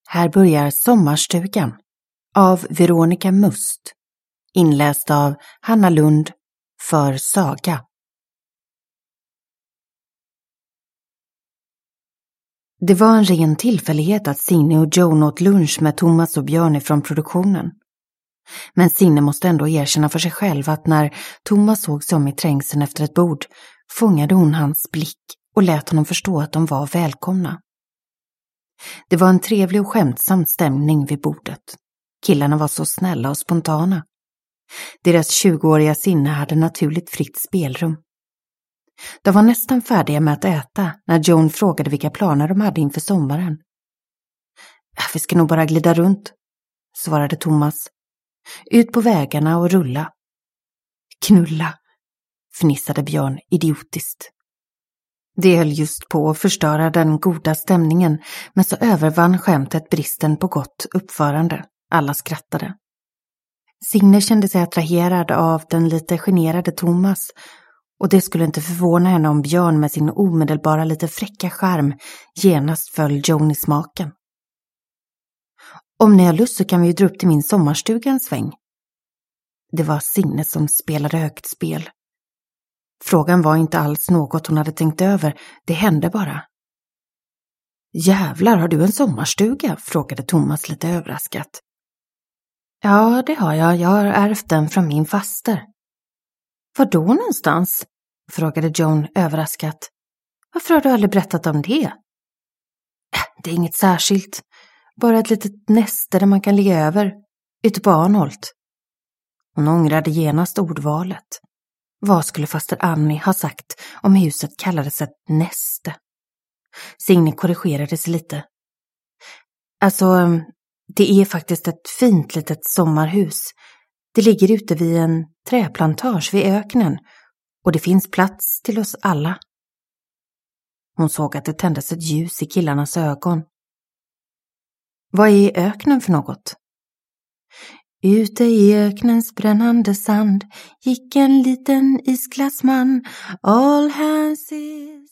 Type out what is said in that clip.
Här börjar Sommarstugan av Veronica Must, inläst av Hanna Lund för Saga. Det var en ren tillfällighet att Signe och Joan åt lunch med Thomas och Björn från produktionen. Men Signe måste ändå erkänna för sig själv att när Thomas såg sig om i trängseln efter ett bord fångade hon hans blick och lät honom förstå att de var välkomna. Det var en trevlig och skämtsam stämning vid bordet. Killarna var så snälla och spontana. Deras 20-åriga sinne hade naturligt fritt spelrum. De var nästan färdiga med att äta när Joan frågade vilka planer de hade inför sommaren. Vi ska nog bara glida runt, svarade Thomas. Ut på vägarna och rulla. Knulla, fnissade Björn idiotiskt. Det höll just på att förstöra den goda stämningen, men så övervann skämtet bristen på gott uppförande. Alla skrattade. Signe kände sig attraherad av den lite generade Thomas, och det skulle inte förvåna henne om Björn med sin omedelbara lite fräcka charm genast föll Joan i smaken. Om ni har lust så kan vi ju dra upp till min sommarstuga en sväng. Det var Signe som spelade högt spel. Frågan var inte alls något hon hade tänkt över, det hände bara. Jävlar, har du en sommarstuga? Frågade Thomas lite överraskat. Ja, det har jag. Jag har ärvt den från min faster. Var då någonstans? Frågade Joan överraskat. Varför har du aldrig berättat om det? Det är inget särskilt. Bara ett litet näste där man kan ligga över. Ute på Arnholt. Hon ångrade genast ordvalet. Vad skulle faster Annie ha sagt om huset kallades ett näste? Signe korrigerade sig lite. Alltså, det är faktiskt ett fint litet sommarhus. Det ligger ute vid en träplantage vid öknen och det finns plats till oss alla. Hon såg att det tändes ett ljus i killarnas ögon. Vad är öknen för något? Ute i öknens brännande sand gick en liten isglassman. All hands is